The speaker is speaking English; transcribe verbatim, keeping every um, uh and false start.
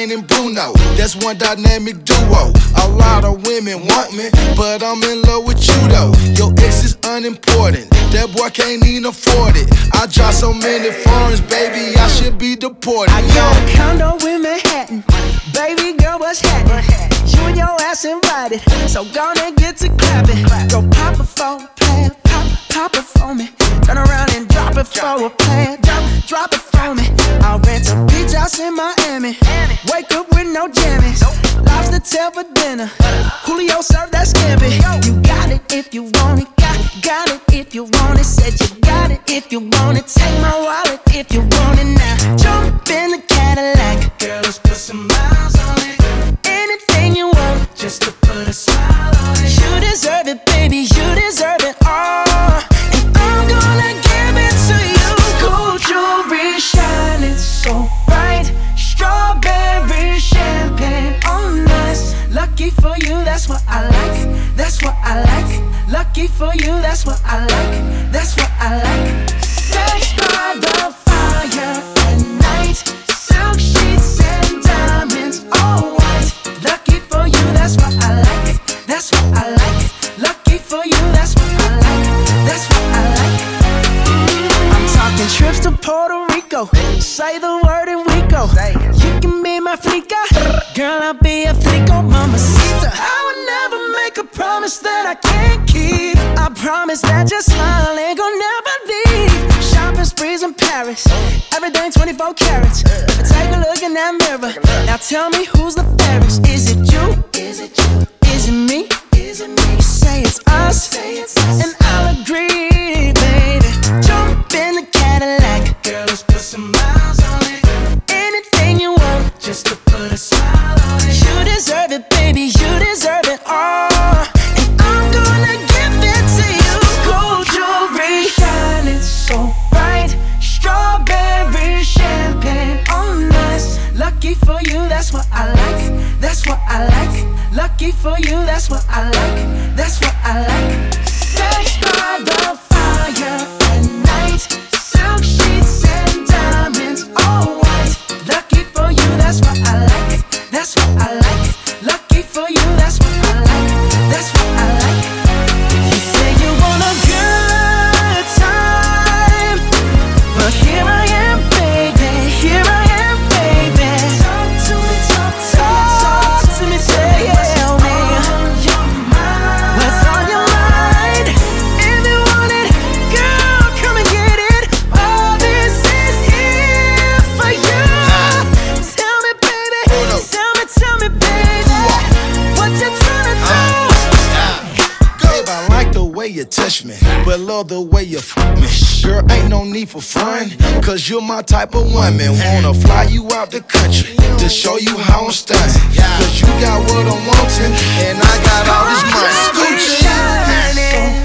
Wayne and Bruno, that's one dynamic duo. A lot of women want me, but I'm in love with you though. Your ex is unimportant, that boy can't even afford it. I drive so many foreigns, baby, I should be deported. I got a condo in Manhattan, baby girl, what's happening? You and your ass invited, so gonna get to clapping. Go pop it for a plan, pop, pop it for me. Turn around and drop it for a plan, drop, drop it for me. I'll rent a beach house in Miami, wake up with no jammies. Lobster tail for dinner, Julio served that scampi. You got it if you want it, got, got it if you want it. Said you got it if you want it, take my wallet if you want it now. Jump in the Cadillac, girl, let's put some miles on it. Anything you want, just to put a smile on it. You deserve it, baby, you deserve it all. And I'm gonna give it to you. Gold jewelry shining so bright, strawberry champagne on us. Lucky for you, that's what I like, that's what I like. Lucky for you, that's what I like, that's what I like. Sex by the fire at night, silk sheets and diamonds, all white. Lucky for you, that's what I like, that's what I like. Lucky for you, that's what I like, that's what I like. I'm talking trips to Puerto Rico, say the word and we go. You can be my flica, girl, I'll be a flico, mamacita. I would never make a promise that I can't keep. I promise that your smile ain't gon' never leave. Shopping sprees in Paris, everything twenty-four carats. Take a look in that mirror, now tell me who's the fairest. Is it you? Is it you? Is it me? Is it me? Say it's us, say it's us. And I'll agree, baby. Jump in the Cadillac, girl, let's put some miles on it. Anything you want, just to put a smile on it. You deserve it, baby, you deserve it all. And I'm gonna give it to you. Gold jewelry shining so bright, strawberry champagne on us. Lucky for you, that's what I like, that's what I like. Lucky for you, that's what I like, that's what I like. Sex by the fire at night, silk sheets and diamonds, all white. Lucky for you, that's what I like, that's what I like. Lucky for you, that's what I like, that's what I like. You say you want a good time, but here I am, baby, here I am, baby. Talk to me, talk to me, talk to me, tell me what's on your mind. If you want it, girl, come and get it. All this is here for you. Tell me, baby, tell me, tell me, baby, what you tryna do? Babe, I like the way you touch me, but love the way you f me. Girl, ain't no need for fun, cause you're my type of woman. Wanna fly you out the country to show you how I'm stunning. Cause you got what I'm wanting, and I got all this money. Shining